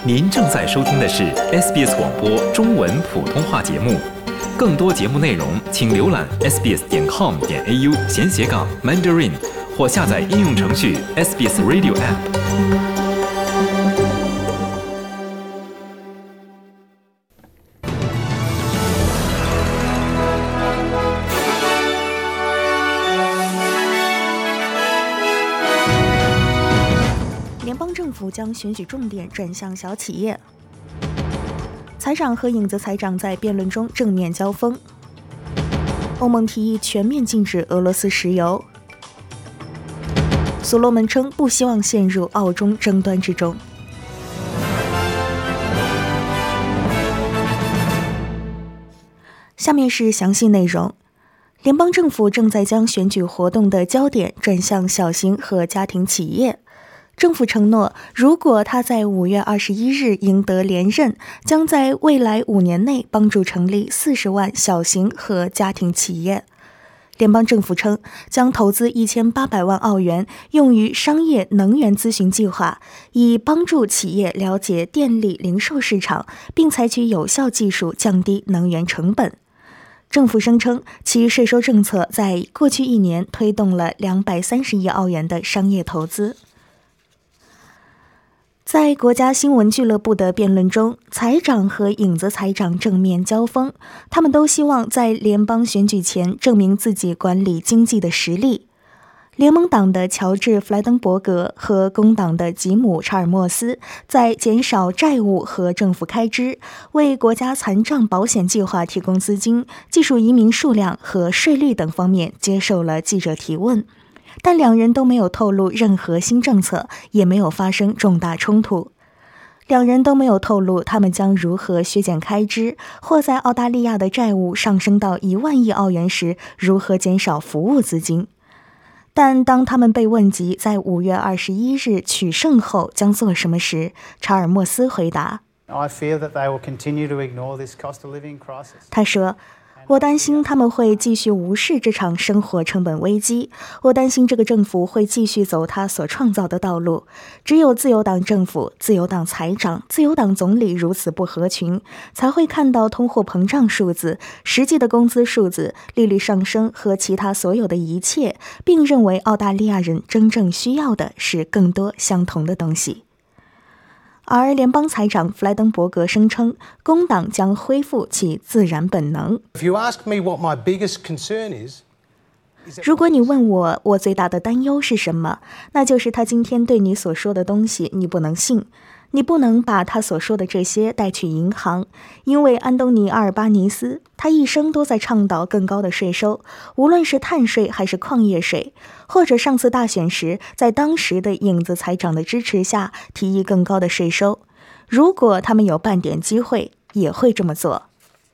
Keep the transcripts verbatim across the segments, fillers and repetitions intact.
您正在收听的是 S B S 广播中文普通话节目。更多节目内容，请浏览 s b s 点 com 点 a u 闲斜杠 Mandarin， 或下载应用程序 S B S Radio App。 政府将选举重点转向小企业。财长和影子财长在辩论中正面交锋。欧盟提议全面禁止俄罗斯石油。所罗门称不希望陷入澳中争端之中。下面是详细内容。联邦政府正在将选举活动的焦点转向小型和家庭企业。政府承诺，如果他在五月二十一日赢得连任，将在未来五年内帮助成立四十万小型和家庭企业。联邦政府称，将投资一千八百万澳元用于商业能源咨询计划，以帮助企业了解电力零售市场，并采取有效技术降低能源成本。政府声称，其税收政策在过去一年推动了两百三十亿澳元的商业投资。在国家新闻俱乐部的辩论中，财长和影子财长正面交锋，他们都希望在联邦选举前证明自己管理经济的实力。联盟党的乔治·弗莱登伯格和工党的吉姆·查尔默斯在减少债务和政府开支、为国家残障保险计划提供资金、技术移民数量和税率等方面接受了记者提问。但两人都没有透露任何新政策，也没有发生重大冲突。两人都没有透露他们将如何削减开支，或在澳大利亚的债务上升到一万亿澳元时如何减少服务资金。但当他们被问及在五月二十一日取胜后将做什么时，查尔默斯回答：“他说。”我担心他们会继续无视这场生活成本危机，我担心这个政府会继续走他所创造的道路。只有自由党政府、自由党财长、自由党总理如此不合群，才会看到通货膨胀数字、实际的工资数字、利率上升和其他所有的一切，并认为澳大利亚人真正需要的是更多相同的东西。而联邦财长弗莱登伯格声称，工党将恢复其自然本能。如果你问我，我最大的担忧是什么，那就是他今天对你所说的东西，你不能信。你不能把他所说的这些带去银行，因为安东尼·阿尔巴尼斯，他一生都在倡导更高的税收，无论是碳税还是矿业税，或者上次大选时，在当时的影子财长的支持下提议更高的税收。如果他们有半点机会，也会这么做。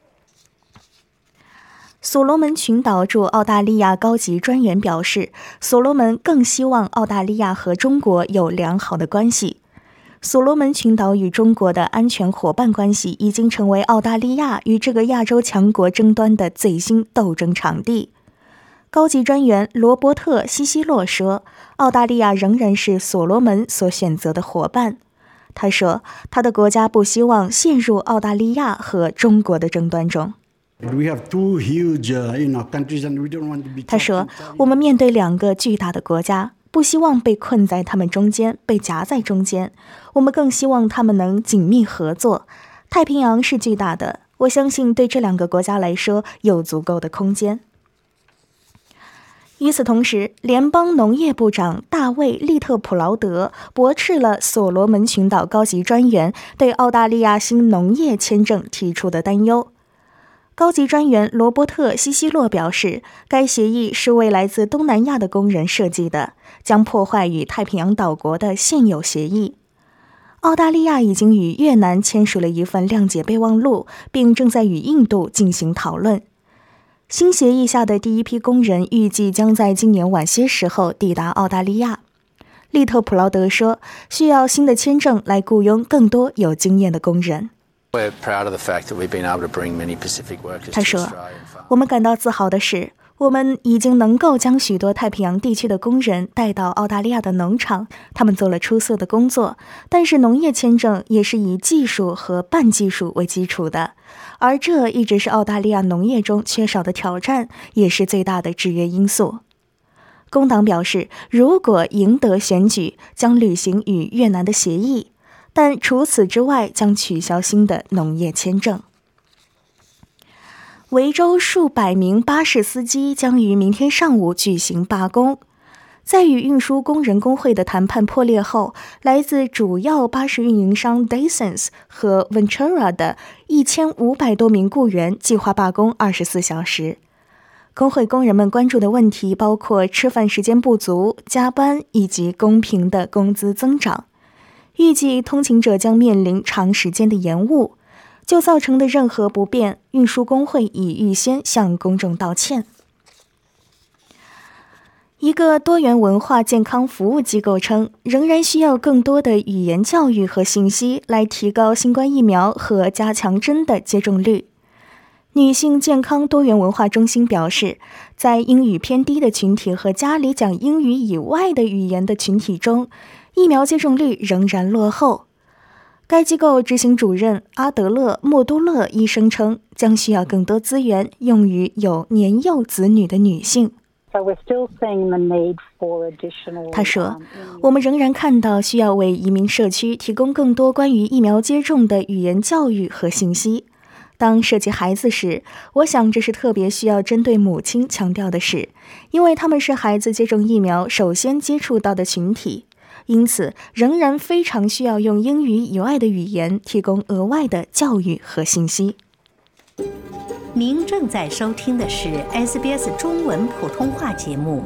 所罗门群岛驻澳大利亚高级专员表示，所罗门更希望澳大利亚和中国有良好的关系。所罗门群岛与中国的安全伙伴关系已经成为澳大利亚与这个亚洲强国争端的最新斗争场地。高级专员罗伯特·西西洛说，澳大利亚仍然是所罗门所选择的伙伴。他说，他的国家不希望陷入澳大利亚和中国的争端中。他说，我们面对两个巨大的国家，不希望被困在他们中间，被夹在中间。我们更希望他们能紧密合作。太平洋是巨大的，我相信对这两个国家来说有足够的空间。与此同时，联邦农业部长大卫·利特普劳德驳斥了所罗门群岛高级专员对澳大利亚新农业签证提出的担忧。高级专员罗伯特·西西洛表示，该协议是为来自东南亚的工人设计的，将破坏与太平洋岛国的现有协议。澳大利亚已经与越南签署了一份谅解备忘录，并正在与印度进行讨论。新协议下的第一批工人预计将在今年晚些时候抵达澳大利亚。利特普劳德说，需要新的签证来雇佣更多有经验的工人。他说，我们感到自豪的是， 我们已经能够将许多太平洋地区的工人带到澳大利亚的农场，他们做了出色的工作，但是农业签证也是以技术和半技术为基础的，而这一直是澳大利亚农业中缺少的挑战，也是最大的制约因素。工党表示，如果赢得选举，将履行与越南的协议，但除此之外将取消新的农业签证。维州数百名巴士司机将于明天上午举行罢工。在与运输工人工会的谈判破裂后，来自主要巴士运营商 Dysons 和 Ventura 的一千五百多名雇员计划罢工二十四小时。工会工人们关注的问题包括吃饭时间不足、加班以及公平的工资增长。预计通勤者将面临长时间的延误。就造成的任何不便，运输工会已预先向公众道歉。一个多元文化健康服务机构称，仍然需要更多的语言教育和信息来提高新冠疫苗和加强针的接种率。女性健康多元文化中心表示，在英语偏低的群体和家里讲英语以外的语言的群体中，疫苗接种率仍然落后。该机构执行主任阿德勒·莫多勒医生称，将需要更多资源用于有年幼子女的女性。他说，我们仍然看到需要为移民社区提供更多关于疫苗接种的语言教育和信息。当涉及孩子时，我想这是特别需要针对母亲强调的事，因为他们是孩子接种疫苗首先接触到的群体。因此，仍然非常需要用英语以外的语言提供额外的教育和信息。 您正在收听的是 S B S 中文普通话节目。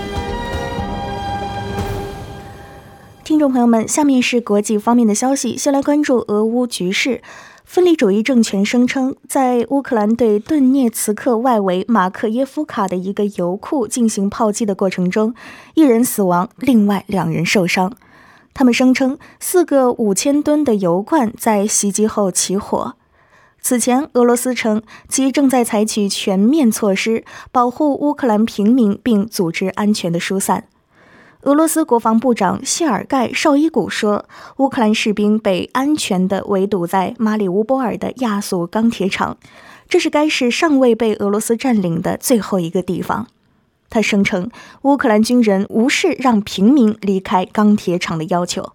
听众朋友们，下面是国际方面的消息，先来关注俄乌局势。分离主义政权声称，在乌克兰对顿涅茨克外围马克耶夫卡的一个油库进行炮击的过程中，一人死亡，另外两人受伤。他们声称，四个五千吨的油罐在袭击后起火。此前，俄罗斯称其正在采取全面措施保护乌克兰平民，并组织安全的疏散。俄罗斯国防部长谢尔盖·绍伊古说，乌克兰士兵被安全地围堵在马里乌波尔的亚速钢铁厂，这是该市尚未被俄罗斯占领的最后一个地方。他声称，乌克兰军人无视让平民离开钢铁厂的要求。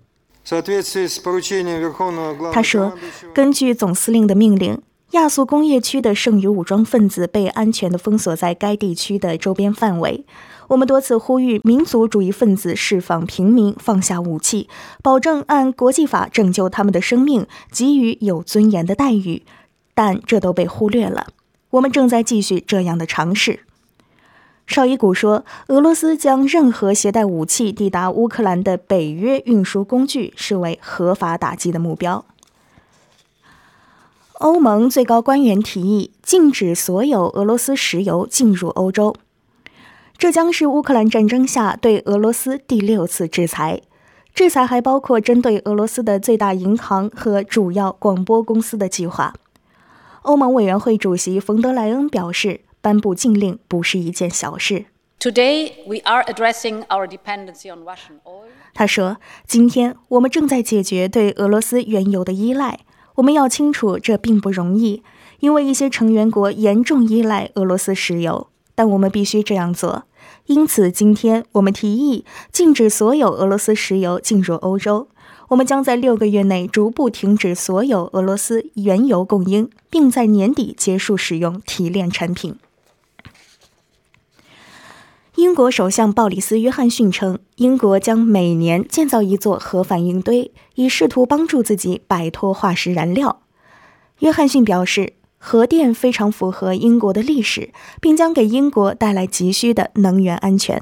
他说，根据总司令的命令，亚速工业区的剩余武装分子被安全地封锁在该地区的周边范围。我们多次呼吁民族主义分子释放平民，放下武器，保证按国际法拯救他们的生命，给予有尊严的待遇，但这都被忽略了。我们正在继续这样的尝试。绍伊古说，俄罗斯将任何携带武器抵达乌克兰的北约运输工具视为合法打击的目标。欧盟最高官员提议禁止所有俄罗斯石油进入欧洲。这将是乌克兰战争下对俄罗斯第六次制裁。制裁还包括针对俄罗斯的最大银行和主要广播公司的计划。欧盟委员会主席冯德莱恩表示，颁布禁令不是一件小事。 Today, we are addressing our dependency on Russian oil. 他说，今天我们正在解决对俄罗斯原油的依赖。我们要清楚，这并不容易，因为一些成员国严重依赖俄罗斯石油。但我们必须这样做，因此今天我们提议禁止所有俄罗斯石油进入欧洲。我们将在六个月内逐步停止所有俄罗斯原油供应，并在年底结束使用提炼产品。英国首相鲍里斯·约翰逊称，英国将每年建造一座核反应堆，以试图帮助自己摆脱化石燃料。约翰逊表示，核电非常符合英国的历史，并将给英国带来急需的能源安全。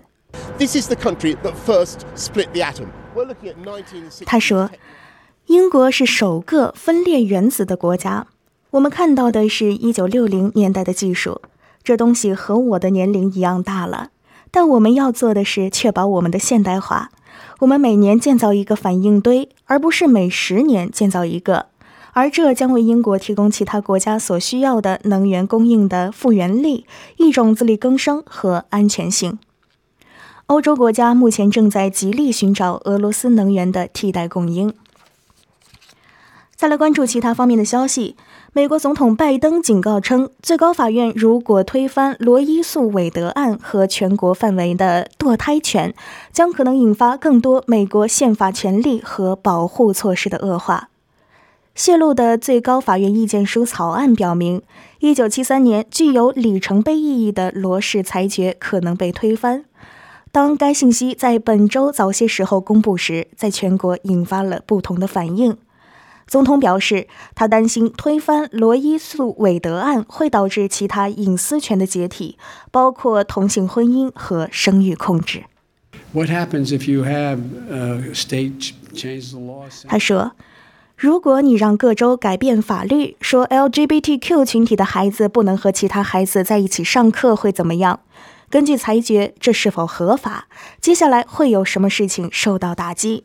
他说，英国是首个分裂原子的国家。我们看到的是一九六零年代的技术，这东西和我的年龄一样大了。但我们要做的是确保我们的现代化。我们每年建造一个反应堆，而不是每十年建造一个。 而这将为英国提供其他国家所需要的能源供应的复原力、一种自力更生和安全性。欧洲国家目前正在极力寻找俄罗斯能源的替代供应。再来关注其他方面的消息，美国总统拜登警告称，最高法院如果推翻罗伊诉韦德案和全国范围的堕胎权，将可能引发更多美国宪法权利和保护措施的恶化。泄露的最高法院意见书草案表明，一九七三年具有里程碑意义的罗氏裁决可能被推翻。当该信息在本周早些时候公布时，在全国引发了不同的反应。总统表示，他担心推翻罗伊诉韦德案会导致其他隐私权的解体，包括同性婚姻和生育控制。 What happens if you have a state change the law? 他说，如果你让各州改变法律，说 L G B T Q 群体的孩子不能和其他孩子在一起上课，会怎么样？根据裁决，这是否合法？接下来会有什么事情受到打击？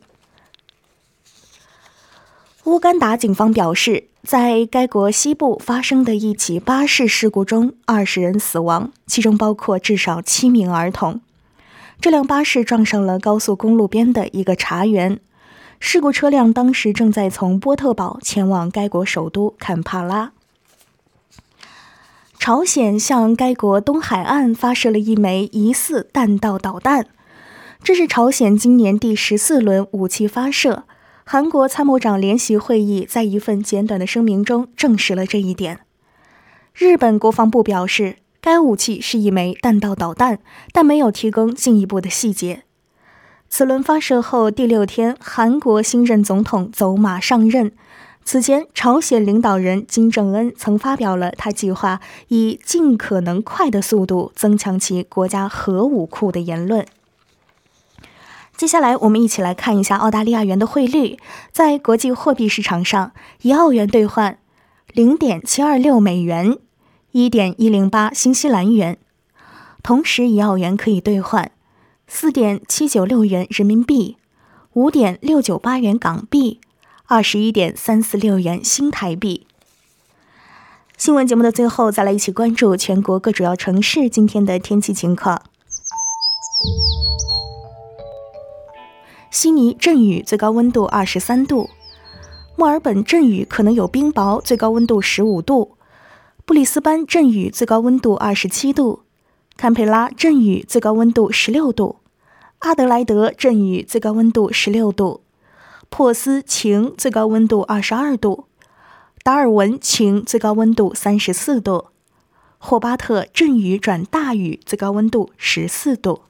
乌干达警方表示，在该国西部发生的一起巴士事故中，二十人死亡，其中包括至少七名儿童。这辆巴士撞上了高速公路边的一个茶园。事故车辆当时正在从波特堡前往该国首都坎帕拉。朝鲜向该国东海岸发射了一枚疑似弹道导弹，这是朝鲜今年第十四轮武器发射。韩国参谋长联席会议在一份简短的声明中证实了这一点。日本国防部表示，该武器是一枚弹道导弹，但没有提供进一步的细节。此轮发射后第六天，韩国新任总统走马上任。此前，朝鲜领导人金正恩曾发表了他计划以尽可能快的速度增强其国家核武库的言论。接下来，我们一起来看一下澳大利亚元的汇率。在国际货币市场上，一澳元兑换 零点七二六美元， 一点一零八新西兰元。同时，一澳元可以兑换 四点七九六元人民币， 五点六九八元港币，二十一点三四六元新台币。新闻节目的最后，再来一起关注全国各主要城市今天的天气情况。悉尼阵雨，最高温度二十三度；墨尔本阵雨，可能有冰雹，最高温度十五度；布里斯班阵雨，最高温度二十七度；堪培拉阵雨，最高温度十六度；阿德莱德阵雨，最高温度十六度；珀斯晴，最高温度二十二度；达尔文晴，最高温度三十四度；霍巴特阵雨转大雨，最高温度十四度。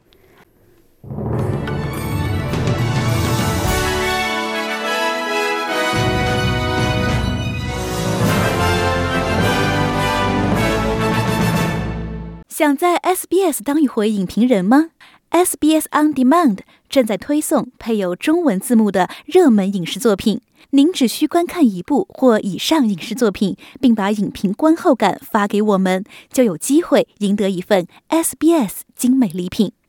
想在 S B S 当一回影评人吗？ S B S On Demand 正在推送配有中文字幕的热门影视作品，您只需观看一部或以上影视作品，并把影评观后感发给我们，就有机会赢得一份 S B S 精美礼品。